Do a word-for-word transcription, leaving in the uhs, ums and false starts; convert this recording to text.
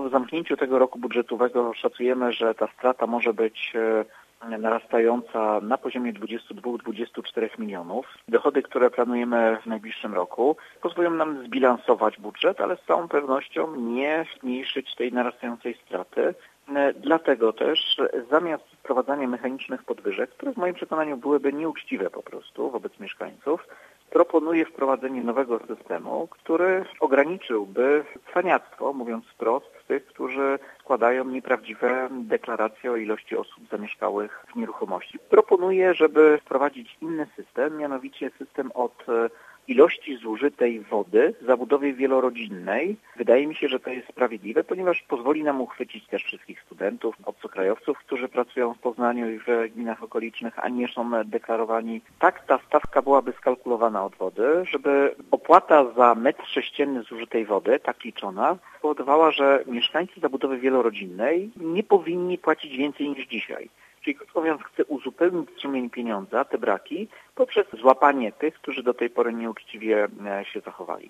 w zamknięciu tego roku budżetowego szacujemy, że ta strata może być narastająca na poziomie dwudziestu dwóch do dwudziestu czterech milionów. Dochody, które planujemy w najbliższym roku, pozwolą nam zbilansować budżet, ale z całą pewnością nie zmniejszyć tej narastającej straty. Dlatego też zamiast wprowadzania mechanicznych podwyżek, które w moim przekonaniu byłyby nieuczciwe po prostu wobec mieszkańców, proponuję wprowadzenie nowego systemu, który ograniczyłby cwaniactwo, mówiąc wprost, tych, którzy składają nieprawdziwe deklaracje o ilości osób zamieszkałych w nieruchomości. Proponuję, żeby wprowadzić inny system, mianowicie system od ilości zużytej wody w zabudowie wielorodzinnej. Wydaje mi się, że to jest sprawiedliwe, ponieważ pozwoli nam uchwycić też wszystkich studentów, obcokrajowców, którzy pracują w Poznaniu i w gminach okolicznych, a nie są deklarowani. Tak ta stawka byłaby skalkulowana od wody, żeby opłata za metr sześcienny zużytej wody, tak liczona, spowodowała, że mieszkańcy zabudowy wielorodzinnej nie powinni płacić więcej niż dzisiaj. Czyli krótko mówiąc, chcę uzupełnić strumień pieniądza, te braki, poprzez złapanie tych, którzy do tej pory nieuczciwie się zachowali.